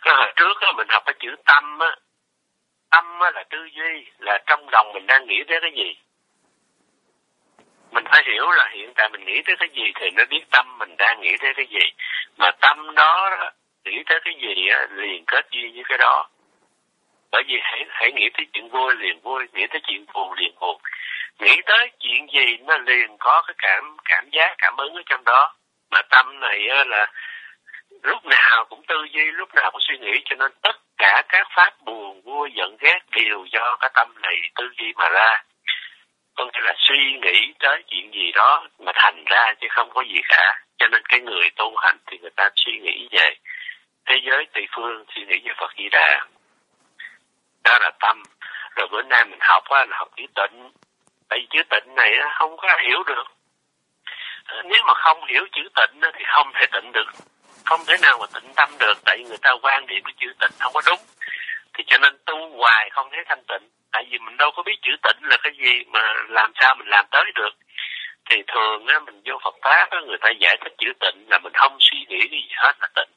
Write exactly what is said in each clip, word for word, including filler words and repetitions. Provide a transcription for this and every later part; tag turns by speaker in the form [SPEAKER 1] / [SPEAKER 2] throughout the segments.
[SPEAKER 1] Cái hồi trước á, mình học cái chữ tâm á, tâm á là tư duy, là trong lòng mình đang nghĩ tới cái gì. Mình phải hiểu là hiện tại mình nghĩ tới cái gì thì nó biết tâm mình đang nghĩ tới cái gì. Mà tâm đó, đó nghĩ tới cái gì á, liền kết duyên với cái đó. Bởi vì hãy, hãy nghĩ tới chuyện vui liền vui, nghĩ tới chuyện buồn liền buồn. Nghĩ tới chuyện gì nó liền có cái cảm cảm giác, cảm ứng ở trong đó. Mà tâm này á, là lúc nào cũng tư duy, lúc nào cũng suy nghĩ, cho nên tất cả các pháp buồn, vui, giận, ghét đều do cái tâm này tư duy mà ra. Có nghĩa là suy nghĩ tới chuyện gì đó mà thành ra chứ không có gì cả. Cho nên cái người tu hành thì người ta suy nghĩ về thế giới Tây Phương, suy nghĩ về Phật Di Đà. Đó là tâm. Rồi bữa nay mình học á, là học chữ tịnh. Tại vì chữ tịnh này á, không có hiểu được. Nếu mà không hiểu chữ tịnh á, thì không thể tịnh được. Không thể nào mà tịnh tâm được. Tại vì người ta quan điểm cái chữ tịnh không có đúng. Thì cho nên tu hoài không thấy thanh tịnh. Tại vì mình đâu có biết chữ tịnh là cái gì mà làm sao mình làm tới được. Thì thường á, mình vô Phật Pháp á, người ta giải thích chữ tịnh là mình không suy nghĩ cái gì hết là tịnh.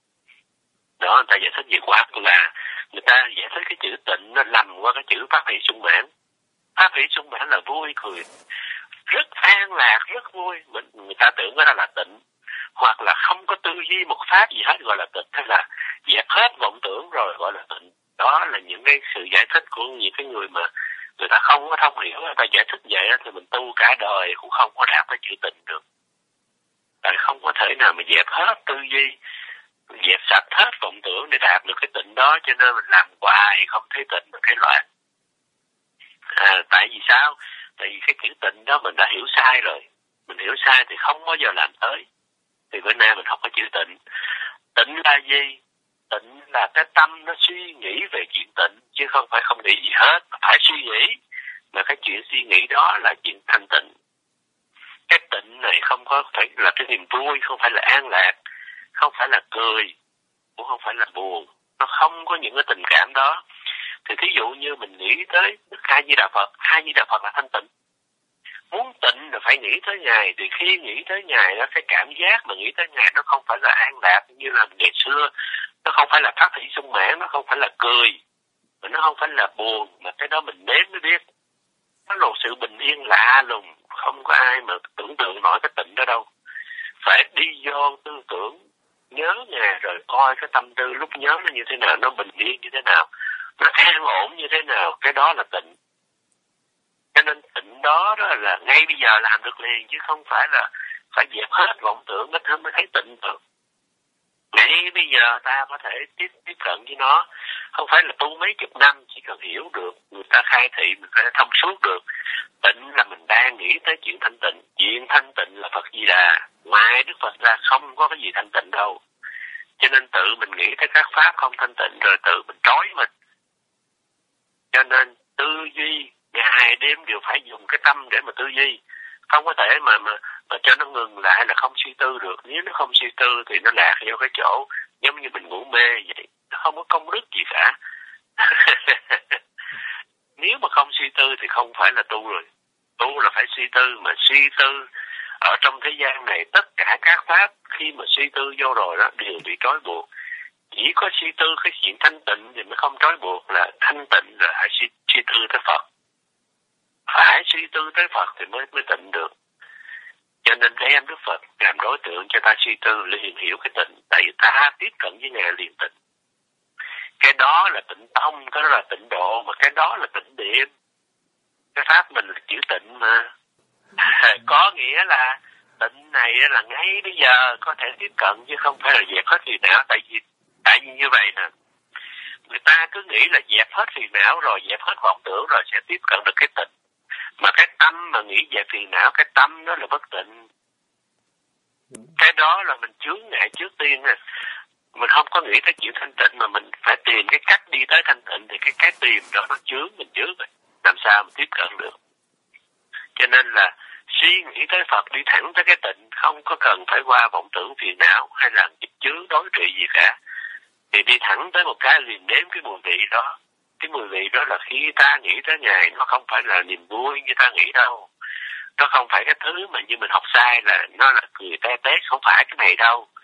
[SPEAKER 1] Đó, người ta giải thích gì quá là người ta giải thích cái chữ tịnh nó lầm qua cái chữ pháp hỷ sung mãn. Pháp hỷ sung mãn là vui cười, rất an lạc, rất vui. Mình, người ta tưởng đó là tịnh. Hoặc là không có tư duy một pháp gì hết gọi là tịnh. Hay là dẹp hết vọng tưởng rồi gọi là tịnh. Đó là những cái sự giải thích của những cái người mà người ta không có thông hiểu. Người ta giải thích vậy thì mình tu cả đời cũng không có đạt tới chữ tịnh được. Tại không có thể nào mà dẹp hết tư duy, dẹp sạch hết vọng tưởng để đạt được cái tịnh đó. Cho nên mình làm hoài không thấy tịnh được cái loại. À, tại vì sao? Tại vì cái chữ tịnh đó mình đã hiểu sai rồi. Mình hiểu sai thì không bao giờ làm tới. Thì bữa nay mình học cái chữ tịnh. Tịnh là gì? Tịnh là cái tâm nó suy nghĩ về chuyện tịnh, chứ không phải không nghĩ gì hết. Phải suy nghĩ. Mà cái chuyện suy nghĩ đó là chuyện thanh tịnh. Cái tịnh này không có phải là cái niềm vui, không phải là an lạc, không phải là cười, cũng không phải là buồn. Nó không có những cái tình cảm đó. Thì thí dụ như mình nghĩ tới Đức A Di Đà Phật, A Di Đà Phật là thanh tịnh. Muốn tịnh là phải nghĩ tới Ngài. Thì khi nghĩ tới Ngài đó, cái cảm giác mà nghĩ tới Ngài nó không phải là an lạc như là ngày xưa. Nó không phải là pháp hỷ sung mãn, nó không phải là cười, mà nó không phải là buồn. Mà cái đó mình nếm mới biết. Nó là một sự bình yên lạ lùng. Không có ai mà tưởng tượng nổi cái tịnh đó đâu. Phải đi vô tư tưởng, nhớ Ngài rồi coi cái tâm tư lúc nhớ nó như thế nào, nó bình yên như thế nào, nó an ổn như thế nào. Cái đó là tịnh. Cho nên tịnh đó, đó là ngay bây giờ làm được liền, chứ không phải là phải dẹp hết vọng tưởng nó mới thấy tịnh được. Ngay bây giờ ta có thể tiếp tiếp cận với nó. Không phải là tu mấy chục năm, chỉ cần hiểu được, người ta khai thị, mình phải thông suốt được. Tịnh là mình đang nghĩ tới chuyện thanh tịnh. Chuyện thanh tịnh là Phật Di Đà. Ngoài Đức Phật ra không có cái gì thanh tịnh đâu. Cho nên tự mình nghĩ tới các pháp không thanh tịnh rồi tự mình trói mình. Cho nên tư duy ngày đêm đều phải dùng cái tâm để mà tư duy. Không có thể mà, mà, mà cho nó ngừng lại là không suy tư được. Nếu nó không suy tư thì nó lạc vô cái chỗ giống như mình ngủ mê vậy. Nó không có công đức gì cả. Nếu mà không suy tư thì không phải là tu rồi. Tu là phải suy tư. Mà suy tư ở trong thế gian này, tất cả các pháp khi mà suy tư vô rồi đó đều bị trói buộc. Chỉ có suy tư cái chuyện thanh tịnh thì mới không trói buộc. Là thanh tịnh là hãy suy, suy tư tới Phật. Phải suy tư tới Phật thì mới mới tịnh được. Cho nên đem Đức Phật làm đối tượng cho ta suy tư liền hiểu cái tịnh. Tại vì ta tiếp cận với Ngài liền tịnh. Cái đó là tịnh tông, cái đó là tịnh độ, mà cái đó là tịnh điểm. Cái pháp mình là chữ tịnh mà. Có nghĩa là tịnh này là ngay bây giờ có thể tiếp cận, chứ không phải là dẹp hết phiền não. Tại vì, tại vì như vậy nè, người ta cứ nghĩ là dẹp hết phiền não rồi, dẹp hết vọng tưởng rồi sẽ tiếp cận được cái tịnh. Mà cái tâm mà nghĩ về phiền não, cái tâm đó là bất tịnh. Cái đó là mình chướng ngại trước tiên nè. Mình không có nghĩ tới chuyện thanh tịnh, mà mình phải tìm cái cách đi tới thanh tịnh. Thì cái cái tìm đó nó chướng mình trước rồi. Làm sao mình tiếp cận được. Cho nên là suy nghĩ tới Phật, đi thẳng tới cái tịnh. Không có cần phải qua vọng tưởng phiền não hay là nghiệp chướng đối trị gì cả. Thì đi thẳng tới một cái liền đếm cái mùi vị đó. Cái mùi vị đó là khi ta nghĩ tới Ngài, nó không phải là niềm vui như ta nghĩ đâu. Nó không phải cái thứ mà như mình học sai là nó là cười te tét, không phải cái này đâu.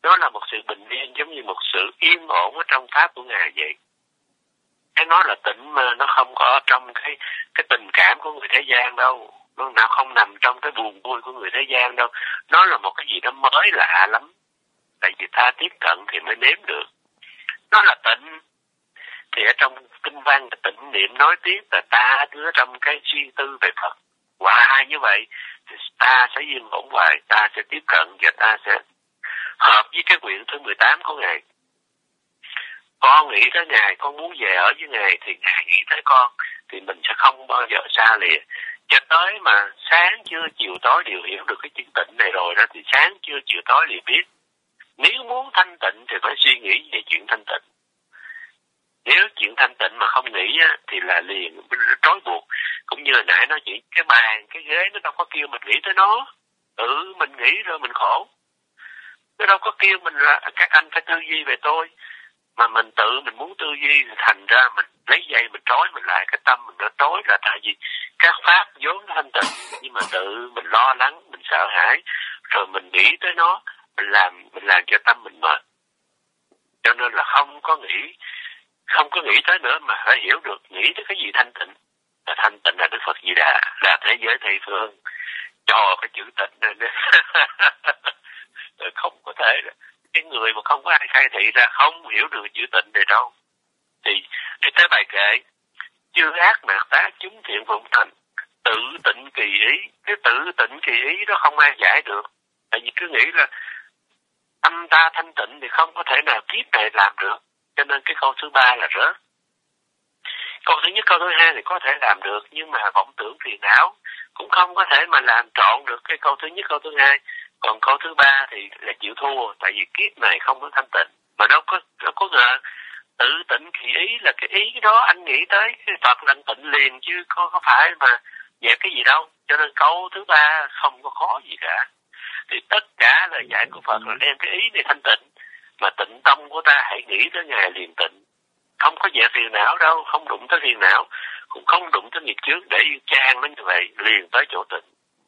[SPEAKER 1] Đó là một sự bình yên, giống như một sự yên ổn ở trong pháp của Ngài vậy. Cái nó là tịnh mà nó không có trong cái cái tình cảm của người thế gian đâu. Nó nào không nằm trong cái buồn vui của người thế gian đâu. Nó là một cái gì đó mới lạ lắm. Tại vì ta tiếp cận thì mới nếm được. Nó là tịnh. Thì ở trong kinh văn tịnh niệm nói tiếp là ta cứ trong cái suy tư về Phật hoài như vậy thì ta sẽ yên ổn hoài, ta sẽ tiếp cận và ta sẽ hợp với cái nguyện thứ mười tám của Ngài. Con nghĩ tới Ngài, con muốn về ở với Ngài thì Ngài nghĩ tới con, thì mình sẽ không bao giờ xa lìa. Cho tới mà sáng chưa chiều tối đều hiểu được cái chuyện tịnh này rồi đó, thì sáng chưa chiều tối liền biết. Nếu muốn thanh tịnh thì phải suy nghĩ về chuyện thanh tịnh. Nếu chuyện thanh tịnh mà không nghĩ á, thì là liền trói buộc. Cũng như là nãy nói chuyện cái bàn, cái ghế nó đâu có kêu mình nghĩ tới nó. Ừ, mình nghĩ rồi mình khổ. Nó đâu có kêu mình là các anh phải tư duy về tôi. Mà mình tự mình muốn tư duy thì thành ra mình lấy dây mình trói mình lại, cái tâm mình nó trói là tại vì các pháp vốn thanh tịnh, nhưng mà tự mình lo lắng, mình sợ hãi, rồi mình nghĩ tới nó, mình làm mình làm cho tâm mình mệt. Cho nên là không có nghĩ, không có nghĩ tới nữa mà phải hiểu được nghĩ tới cái gì thanh tịnh. Là thanh tịnh là Đức Phật Di Đà, là thế giới Tây phương. Cho cái chữ tịnh này nữa. Không có thể là cái người mà không có ai khai thị ra không hiểu được chữ tịnh này đâu. Thì để tới bài kệ chư ác mạt tá chúng thiện phụng thành, tự tịnh kỳ ý. Cái tự tịnh kỳ ý đó không ai giải được. Tại vì cứ nghĩ là tâm ta thanh tịnh thì không có thể nào kiếp này làm được. Cho nên cái câu thứ ba là rớt. Câu thứ nhất, câu thứ hai thì có thể làm được, nhưng mà vọng tưởng phiền não cũng không có thể mà làm trọn được cái câu thứ nhất, câu thứ hai. Còn câu thứ ba thì là chịu thua, tại vì kiếp này không có thanh tịnh. Mà đâu có đâu có ngờ tự tịnh kỳ ý là cái ý đó anh nghĩ tới cái Phật là tịnh liền, chứ có, có phải mà dẹp cái gì đâu. Cho nên câu thứ ba không có khó gì cả. Thì tất cả lời dạy của Phật là đem cái ý này thanh tịnh. Mà tịnh tâm của ta hãy nghĩ tới Ngài liền tịnh. Không có dẹp phiền não đâu, không đụng tới phiền não, cũng không đụng tới nghiệp chướng, để yêu trang nó như vậy, liền tới chỗ tịnh.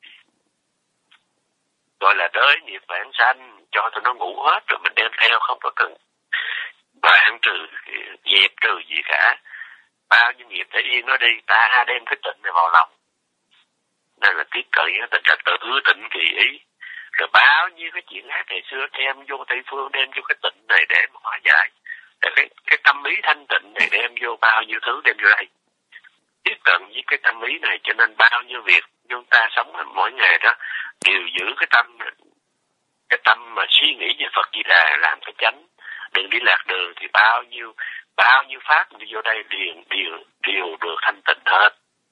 [SPEAKER 1] Gọi là đới nghiệp vãng sanh, cho tụi nó ngủ hết rồi mình đem theo, không có cần đoạn trừ, dẹp trừ gì cả. Bao nhiêu nghiệp để yên nó đi, ta đem cái tịnh này vào lòng. Nên là tiếp cận với tình trạng tự tịnh kỳ ý. Rồi bao nhiêu cái chuyện ác ngày xưa đem vô Tây Phương, đem vô cái tịnh này để mà hóa giải. Để cái, cái tâm ý thanh tịnh này đem vô bao nhiêu thứ đem vô đây. Tiếp cận với cái tâm ý này, cho nên bao nhiêu việc chúng ta sống mỗi ngày đó đều giữ cái tâm cái tâm mà suy nghĩ về Phật Di Đà làm cái chánh, đừng đi lạc đường. Thì bao nhiêu bao nhiêu pháp đi vô đây liền đều đều được thanh tịnh hết.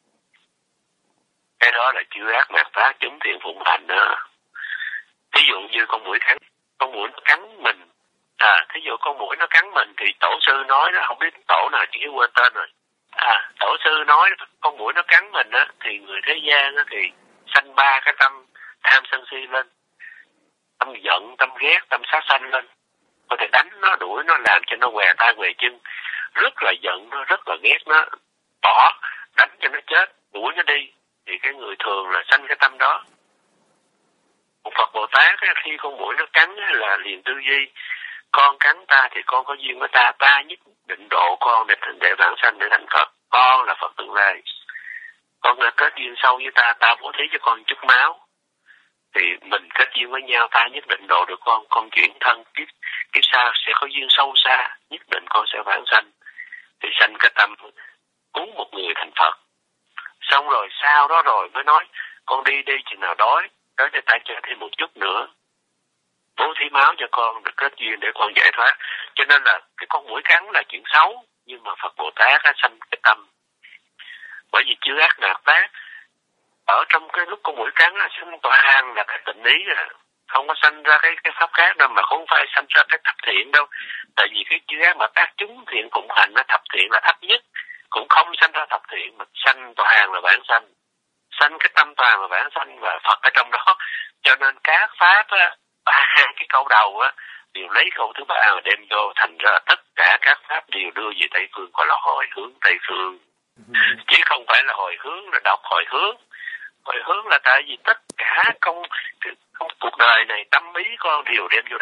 [SPEAKER 1] Cái đó là chư ác mạt tá chúng thiện phụng hành đó. Ví dụ như con muỗi cắn, con muỗi nó cắn mình. À, thí dụ con muỗi nó cắn mình thì tổ sư nói đó, không biết tổ nào chỉ quên tên rồi. À, tổ sư nói con muỗi nó cắn mình á, thì người thế gian á thì sanh ba cái tâm tham sân si lên. Tâm giận, tâm ghét, tâm sát sanh lên. Có thể đánh nó, đuổi nó, làm cho nó què tay què chân. Rất là giận nó, rất là ghét nó, bỏ, đánh cho nó chết, đuổi nó đi. Thì cái người thường là sanh cái tâm đó. Một Phật Bồ Tát á, khi con muỗi nó cắn á, là liền tư duy. Con cắn ta thì con có duyên với ta, ta nhất định độ con để thành để vãng sanh để thành Phật. Con là Phật tương lai. Con đã kết duyên sâu với ta, ta bố thí cho con chút máu. Thì mình kết duyên với nhau, ta nhất định độ được con. Con chuyển thân kiếp kiếp sau sẽ có duyên sâu xa, nhất định con sẽ vãng sanh. Thì sanh cái tâm cúng một người thành Phật. Xong rồi sau đó rồi mới nói con đi đi chừng nào đói, đói để ta cho thêm một chút nữa, bố thí máu cho con được kết duyên để con giải thoát. Cho nên là cái con muỗi cắn là chuyện xấu, nhưng mà Phật Bồ Tát á, sanh cái tâm. Bởi vì chư ác mạt tá ở trong cái lúc con muỗi cắn á, sanh toàn là cái tịnh ý à, không có sanh ra cái cái pháp khác đâu, mà không phải sanh ra cái thập thiện đâu. Tại vì cái chư ác mạt tá chúng thiện cũng hành, nó thập thiện là thấp nhất, cũng không sanh ra thập thiện, mà sanh toàn là vãng sanh, sanh cái tâm toàn là vãng sanh và Phật ở trong đó. Cho nên các pháp á, ba cái câu đầu á đều lấy câu thứ ba mà đem vô, thành ra tất cả các pháp đều đưa về Tây Phương, gọi là hồi hướng Tây Phương, chứ không phải là hồi hướng là đọc hồi hướng. Hồi hướng là tại vì tất cả công, công cuộc đời này tâm ý con đều đem vô đây,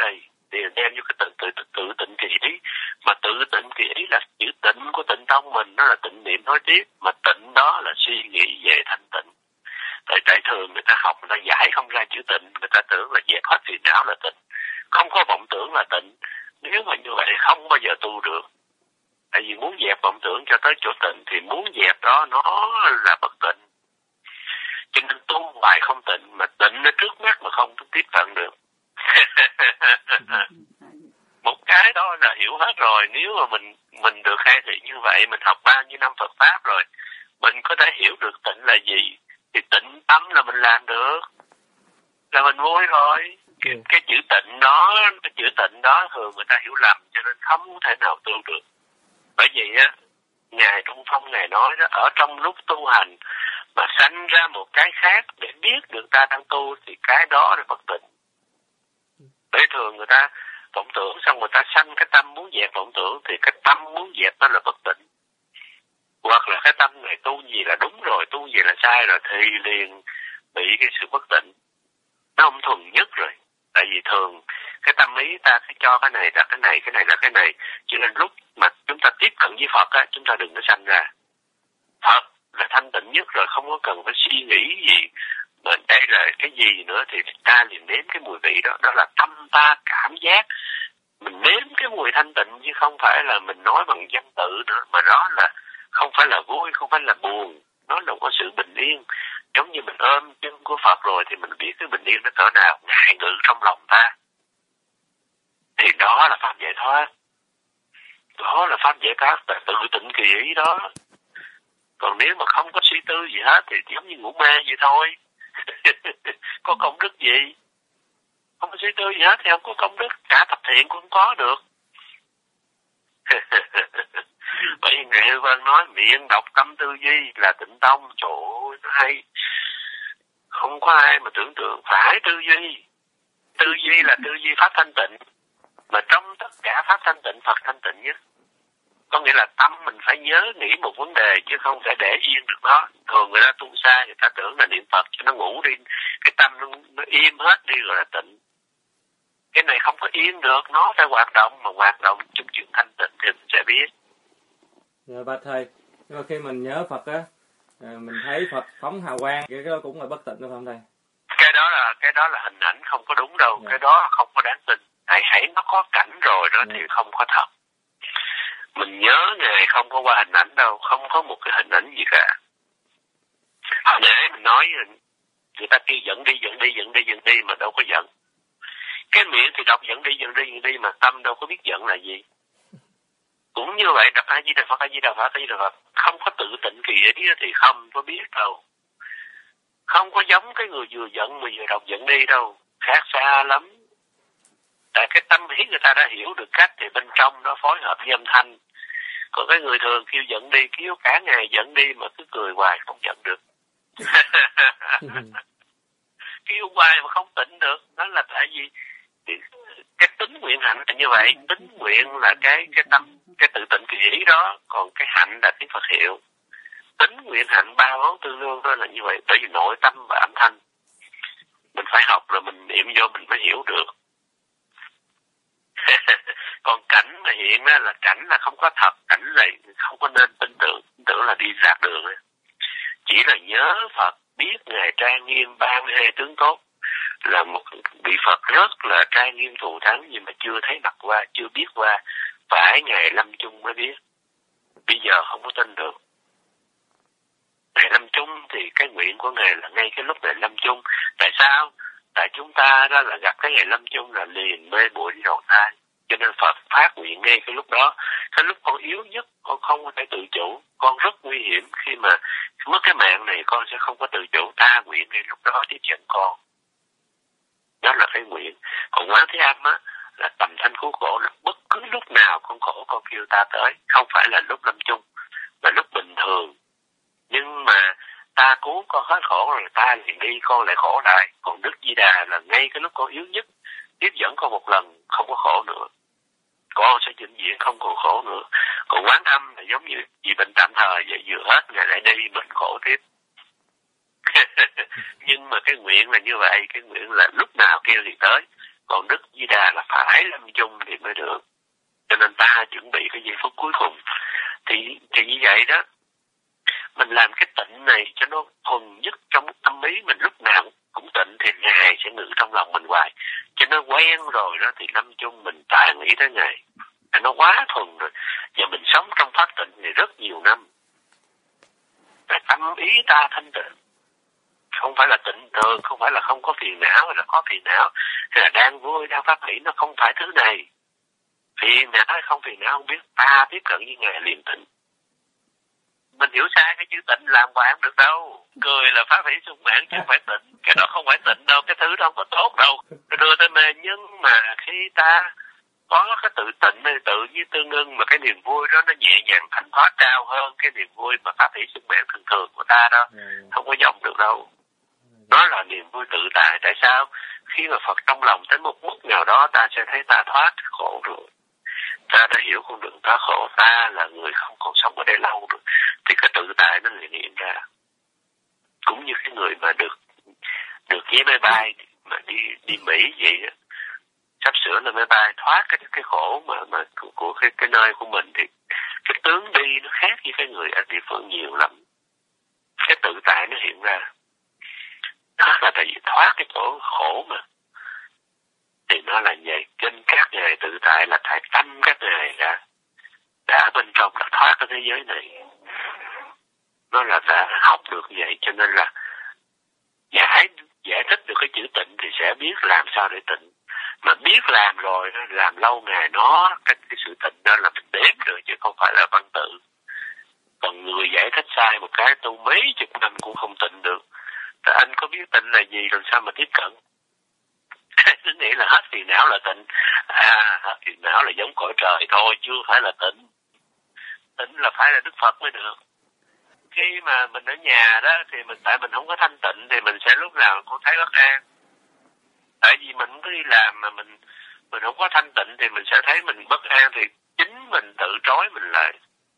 [SPEAKER 1] thì đem vô cái tự tự tự, tự tịnh kỳ ý. Mà tự tịnh kỳ ý là chữ tịnh của tịnh tông mình, nó là tịnh niệm nói tiếp, mà tịnh đó là suy nghĩ về thanh tịnh. Tại tại thường người ta học, người ta giải không ra chữ tịnh, người ta tưởng là dẹp hết phiền não là tịnh, không có vọng tưởng là tịnh. Nếu mà như vậy không bao giờ tu được. Tại vì muốn dẹp vọng tưởng cho tới chỗ tịnh thì muốn dẹp đó nó là bất tịnh. Cho nên tu hoài không tịnh, mà tịnh nó trước mắt mà không tiếp cận được. Một cái đó là hiểu hết rồi. Nếu mà mình mình được khai thị như vậy, mình học bao nhiêu năm Phật Pháp rồi, mình có thể hiểu được tịnh là gì, thì tịnh tâm là mình làm được, là mình vui rồi. Cái, cái chữ tịnh đó, cái chữ tịnh đó thường người ta hiểu lầm, cho nên không thể nào tu được. Bởi vì á, Ngài Trung Phong Ngài nói đó, ở trong lúc tu hành mà sanh ra một cái khác để biết được ta đang tu thì cái đó là bất tịnh. Bởi thường người ta vọng tưởng xong người ta sanh cái tâm muốn dẹp vọng tưởng thì cái tâm muốn dẹp đó là bất tịnh. Hoặc là cái tâm này tu gì là đúng rồi, tu gì là sai rồi thì liền bị cái sự bất tịnh. Nó không thuần nhất rồi. Tại vì thường cái tâm ý ta sẽ cho cái này là cái này, cái này là cái này. Cho nên lúc mà chúng ta tiếp cận với Phật á, chúng ta đừng có sanh ra. Phật là thanh tịnh nhất rồi, không có cần phải suy nghĩ gì. Mà đây là cái gì nữa thì ta liền nếm cái mùi vị đó. Đó là tâm ta cảm giác. Mình nếm cái mùi thanh tịnh chứ không phải là mình nói bằng văn tự nữa. Mà đó là không phải là vui, không phải là buồn. Nó là có sự bình yên. Giống như mình ôm chân của Phật rồi thì mình biết cái bình yên nó cỡ nào. Ngài ngự trong lòng ta. Thì đó là pháp giải thoát. Đó là pháp giải thoát, là tự tịnh kỳ ý đó. Còn nếu mà không có suy tư gì hết thì giống như ngủ mê vậy thôi. Có công đức gì? Không có suy tư gì hết thì không có công đức. Cả tập thiện cũng không có được. Bởi vì Ngài Hư Vân nói miệng đọc tâm tư duy là tịnh tông. Trời ơi, nó hay. Không có ai mà tưởng tượng phải tư duy. Tư duy là tư duy pháp thanh tịnh. Mà trong tất cả pháp thanh tịnh, Phật thanh tịnh nhất. Có nghĩa là tâm mình phải nhớ nghĩ một vấn đề chứ không thể để yên được nó. Thường người ta tu xa, người ta tưởng là niệm Phật cho nó ngủ đi. Cái tâm nó, nó im hết đi rồi là tịnh. Cái này không có yên được, nó phải hoạt động. Mà hoạt động trong chuyện thanh tịnh thì mình sẽ biết.
[SPEAKER 2] Dạ bạch thầy, nhưng mà khi mình nhớ Phật á, mình thấy Phật phóng hào quang, cái đó cũng là bất tịnh, đúng không thầy?
[SPEAKER 1] Cái đó là cái đó là hình ảnh không có đúng đâu. Dạ. Cái đó không có đáng tin. Hãy hãy nó có cảnh rồi đó. Dạ. Thì không có thật. Mình nhớ Ngài không có qua hình ảnh đâu. Không có một cái hình ảnh gì cả. Hồi nãy mình nói người ta kêu dẫn đi, dẫn đi, dẫn đi, dẫn đi mà đâu có dẫn. Cái miệng thì đọc dẫn đi, dẫn đi, dẫn đi mà tâm đâu có biết dẫn là gì. Cũng như vậy, đọc A Di Đà Phật, A Di Đà Phật, A Di Đà Phật. Không có tự tịnh kỳ ý thì không có biết đâu. Không có giống cái người vừa giận mà vừa đọc dẫn đi đâu. Khác xa lắm. Tại cái tâm ý người ta đã hiểu được cách thì bên trong nó phối hợp với âm thanh. Còn cái người thường kêu giận đi, kêu cả ngày giận đi mà cứ cười hoài không giận được. Kêu hoài mà không tỉnh được. Đó là tại vì cái tính nguyện hạnh là như vậy. Tính nguyện là cái cái tâm, cái tự tịnh kỳ ý đó. Còn cái hạnh là tiếng Phật hiệu. Tính nguyện hạnh ba món tương đương đó là như vậy. Bởi vì nội tâm và âm thanh mình phải học rồi mình niệm vô mình mới hiểu được. Còn cảnh mà hiện đó là cảnh là không có thật. Cảnh là không có nên tin tưởng. Tin tưởng là đi lạc đường. Chỉ là nhớ Phật, biết Ngài trang nghiêm ba mươi hai tướng tốt. Là một vị Phật rất là trang nghiêm thù thắng nhưng mà chưa thấy mặt qua, chưa biết qua. Phải Ngài lâm chung mới biết. Bây giờ không có tin được. Ngài lâm chung thì cái nguyện của Ngài là ngay cái lúc Ngài lâm chung. Tại sao? Tại chúng ta đó là gặp cái Ngài lâm chung là liền mê bụi đi đầu thai. Cho nên Phật phát nguyện ngay cái lúc đó. Cái lúc con yếu nhất, con không có thể tự chủ. Con rất nguy hiểm khi mà mất cái mạng này con sẽ không có tự chủ. Ta nguyện ngay lúc đó tiếp nhận con. Đó là cái nguyện. Còn Quán Thế Âm á, là tầm thanh cứu khổ là bất cứ lúc nào con khổ con kêu ta tới. Không phải là lúc lâm chung, mà lúc bình thường. Nhưng mà ta cứu con hết khổ rồi ta liền đi con lại khổ lại. Còn Đức Di Đà là ngay cái lúc con yếu nhất tiếp dẫn con một lần không có khổ nữa. Con sẽ vĩnh viễn không còn khổ nữa. Còn Quán Âm là giống như bị bệnh tạm thời vậy, vừa hết Ngài lại đi mình khổ tiếp. Nhưng mà cái nguyện là như vậy, cái nguyện là lúc nào kêu thì tới. còn Đức Di Đà là phải lâm chung thì mới được. Cho nên ta chuẩn bị cái giây phút cuối cùng. Thì, thì như vậy đó, mình làm cái tịnh này cho nó thuần nhất trong tâm ý mình, lúc nào cũng tịnh thì Ngài sẽ ngự trong lòng mình hoài. Cho nó quen rồi đó thì lâm chung mình tài nghĩ tới Ngài. Nó quá thuần rồi. Và mình sống trong pháp tịnh này rất nhiều năm. Và tâm ý ta thanh tịnh. Không phải là tịnh tường, không phải là không có phiền não, hay là có phiền não, hay là đang vui, đang phát hỷ, nó không phải thứ này. Phiền não hay không phiền não không biết, ta tiếp cận với Ngài liền tịnh. Mình hiểu sai cái chữ tịnh làm hoài không được đâu. Cười là phát hỷ sung mãn chứ không phải tịnh. Cái đó không phải tịnh đâu, cái thứ đó không có tốt đâu. Nó đưa tới mê, nhưng mà khi ta có cái tự tịnh này, tự với tương ưng, mà cái niềm vui đó nó nhẹ nhàng thanh thoát cao hơn cái niềm vui mà phát hỷ sung mãn thường thường của ta đó. Không có vọng được đâu. Nó là niềm vui tự tại. Tại sao? Khi mà Phật trong lòng tới một mức nào đó, ta sẽ thấy ta thoát khổ rồi. Ta đã hiểu con đường thoát khổ, ta là người không còn sống ở đây lâu được. Thì cái tự tại nó liền hiện ra. Cũng như cái người mà được được vé máy bay mà đi đi Mỹ vậy đó. Sắp sửa lên máy bay thoát cái cái khổ mà mà của, của cái cái nơi của mình, thì cái tướng đi nó khác với cái người ở địa phương nhiều lắm. Cái tự tại nó hiện ra. Thoát là tại vì thoát cái chỗ khổ mà. Thì nó là vậy. Trên các ngài tự tại là tại tâm các ngài đã đã bên trong đã thoát cái thế giới này. Nó là đã học được vậy, cho nên là giải giải thích được cái chữ tịnh thì sẽ biết làm sao để tịnh. Mà biết làm rồi, làm lâu ngày nó, cái, cái sự tịnh đó là mình đếm được chứ không phải là văn tự. Còn người giải thích sai một cái tu mấy chục năm cũng không tịnh được. Thì anh có biết tịnh là gì rồi sao mà tiếp cận? Tôi nghĩ là hết phiền não là tịnh. À, hết phiền não là giống cõi trời thôi, chưa phải là tịnh. Tịnh là phải là Đức Phật mới được. Khi mà mình ở nhà đó thì mình tại mình không có thanh tịnh thì mình sẽ lúc nào cũng thấy bất an. Tại vì mình cứ đi làm mà mình mình không có thanh tịnh thì mình sẽ thấy mình bất an, thì chính mình tự trói mình lại.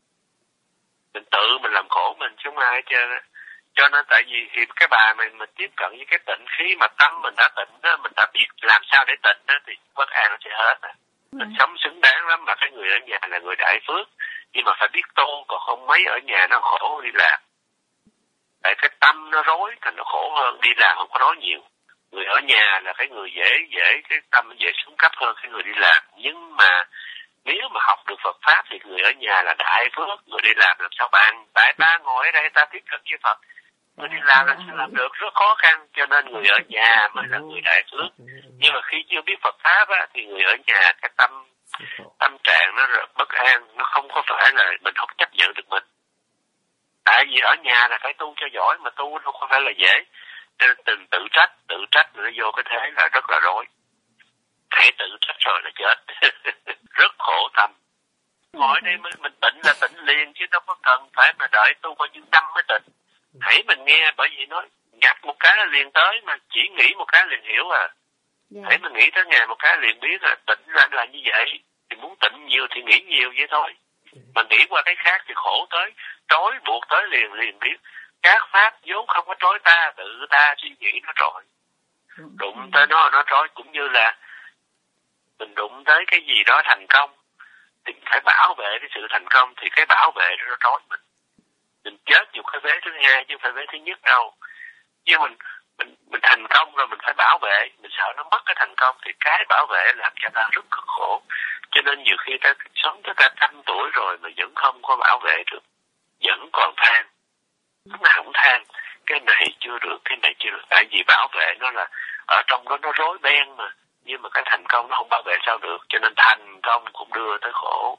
[SPEAKER 1] Mình tự mình làm khổ mình chứ không ai hết trơn á. Cho nên tại vì thì cái bà mình mình tiếp cận với cái tịnh, khi mà tâm mình đã tịnh đó, mình đã biết làm sao để tịnh đó, thì bất an nó sẽ hết. À. Mình ừ. sống xứng đáng lắm, mà cái người ở nhà là người đại phước, nhưng mà phải biết tu, còn không mấy ở nhà nó khổ đi làm. Tại cái tâm nó rối thành nó khổ hơn, đi làm không có nói nhiều. Người ở nhà là cái người dễ dễ cái tâm dễ xuống cấp hơn cái người đi làm. Nhưng mà nếu mà học được Phật pháp thì người ở nhà là đại phước, người đi làm làm sao bạn? Tại ta ngồi ở đây ta tiếp cận với Phật, người đi làm là sao làm được, rất khó khăn. Cho nên người ở nhà mới là người đại phước. Nhưng mà khi chưa biết Phật pháp á, thì người ở nhà cái tâm tâm trạng nó rất bất an, nó không có phải là mình không chấp nhận được mình. Tại vì ở nhà là phải tu cho giỏi, mà tu đâu có phải là dễ. Nên từng tự trách, tự trách nó vô cái thế là rất là rối. Hãy tự trách rồi là chết. Rất khổ tâm. Ngồi đây mình, mình tịnh là tịnh liền, chứ đâu có cần phải mà đợi tu bao nhiêu năm mới tịnh. Hãy mình nghe, bởi vì nói gặp một cái là liền tới, mà chỉ nghĩ một cái liền hiểu à. Yeah. Hãy mình nghĩ tới ngày một cái liền biết là tịnh là, là như vậy. Thì muốn tịnh nhiều thì nghĩ nhiều vậy thôi. Mà nghĩ qua cái khác thì khổ tới, trói buộc tới liền liền biết. Các pháp vốn không có trói ta, tự ta suy nghĩ nó trội. Đụng tới nó, nó trói. Cũng như là mình đụng tới cái gì đó thành công thì mình phải bảo vệ cái sự thành công, thì cái bảo vệ nó trói mình. Mình chết dùng cái vế thứ hai chứ không phải vế thứ nhất đâu. Nhưng mình mình mình thành công rồi mình phải bảo vệ, mình sợ nó mất cái thành công, thì cái bảo vệ làm cho ta rất cực khổ. Cho nên nhiều khi ta sống tới cả trăm tuổi rồi mà vẫn không có bảo vệ được, vẫn còn than. Lúc nào cũng than, cái này chưa được, cái này chưa được. Tại vì bảo vệ nó là ở trong đó nó rối beng mà. Nhưng mà cái thành công nó không bảo vệ sao được. Cho nên thành công cũng đưa tới khổ.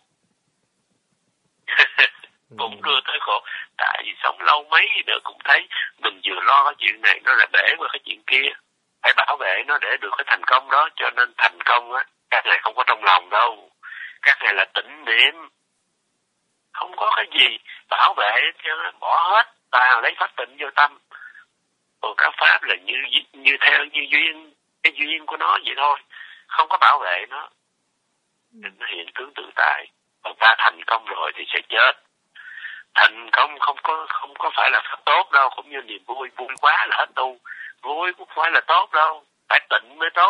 [SPEAKER 1] Cũng đưa tới khổ. Tại vì sống lâu mấy nữa cũng thấy mình vừa lo cái chuyện này, nó là bể qua cái chuyện kia. Phải bảo vệ nó để được cái thành công đó. Cho nên thành công á, các ngài không có trong lòng đâu. Các ngài là tĩnh niệm. Không có cái gì bảo vệ cho nó bỏ hết. Ta lấy pháp tịnh vô tâm. Còn các pháp là như như theo như duyên, cái duyên của nó vậy thôi, không có bảo vệ nó. Nên nó hiện tướng tự tại. Còn ta thành công rồi thì sẽ chết. Thành công không có không có phải là pháp tốt đâu, cũng như niềm vui, vui quá là hết tu. Vui cũng phải là tốt đâu, phải tịnh mới tốt.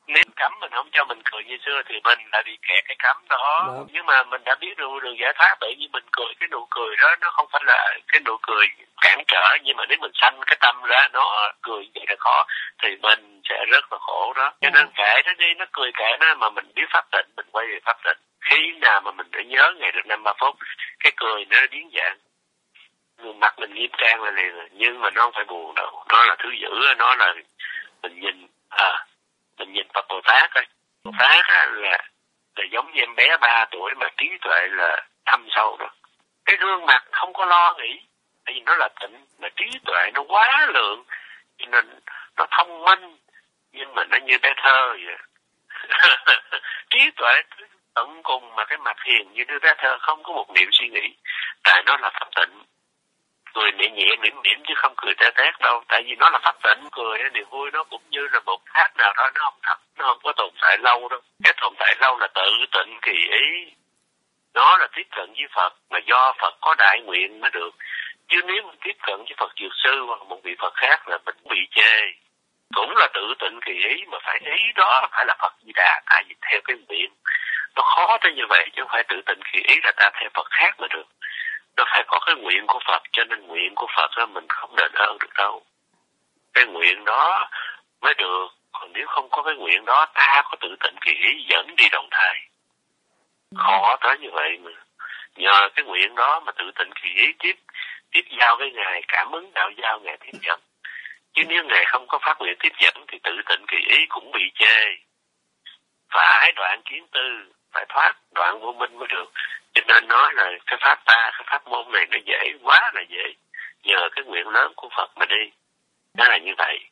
[SPEAKER 1] Nếu cấm mình không cho mình cười như xưa thì mình lại bị kẹt cái cấm đó. Đó. Nhưng mà mình đã biết được đường giải thoát, bởi vì mình cười cái nụ cười đó nó không phải là cái nụ cười cản trở, nhưng mà nếu mình sanh cái tâm ra nó cười vậy là khó thì mình sẽ rất là khổ đó. Cho nên kệ nó đi, nó cười kệ nó, mà mình biết pháp tịnh mình quay về pháp tịnh. Khi nào mà mình đã nhớ ngày được năm ba phút, cái cười nó biến dạng, mặt mình nghiêm trang là liền, nhưng mà nó không phải buồn đâu, nó là thứ dữ, nó là mình nhìn à mình nhìn Phật Bồ Tát ấy. Bồ Tát á, là là giống như em bé ba tuổi mà trí tuệ là thâm sâu đó. Cái gương mặt không có lo nghĩ, tại vì nó là tịnh, mà trí tuệ nó quá lượng, cho nên nó thông minh, nhưng mà nó như bé thơ vậy. Trí tuệ tận cùng mà cái mặt hiền như đứa bé thơ, không có một niệm suy nghĩ, tại nó là pháp tịnh. Cười nhẹ nhẹ mỉm mỉm chứ không cười tê tét đâu, tại vì nó là pháp tịnh. Cười niềm vui nó cũng như là một thác nào đó, nó không thật, nó không có tồn tại lâu đâu. Cái tồn tại lâu là tự tịnh kỳ ý, nó là tiếp cận với Phật, mà do Phật có đại nguyện mới được. Chứ nếu mình tiếp cận với Phật Dược Sư hoặc một vị Phật khác là mình bị chê. Cũng là tự tịnh kỳ ý, mà phải ý đó phải là Phật Di Đà, tại vì theo cái nguyện nó khó tới như vậy, chứ không phải tự tịnh kỳ ý là ta theo Phật khác mà được. Nó phải có cái nguyện của Phật, cho nên nguyện của Phật đó mình không đền ơn được đâu. Cái nguyện đó mới được, còn nếu không có cái nguyện đó, ta có tự tịnh kỳ ý dẫn đi đồng thai. Khó tới như vậy mà. Nhờ cái nguyện đó mà tự tịnh kỳ ý tiếp tiếp giao với Ngài, cảm ứng đạo giao Ngài tiếp dẫn. Chứ nếu Ngài không có phát nguyện tiếp dẫn thì tự tịnh kỳ ý cũng bị chê. Phải đoạn kiến tư, phải thoát đoạn vô minh mới được. Cho nên nói là cái pháp ta, cái pháp môn này nó dễ, quá là dễ. Nhờ cái nguyện lớn của Phật mà đi. Nó là như vậy.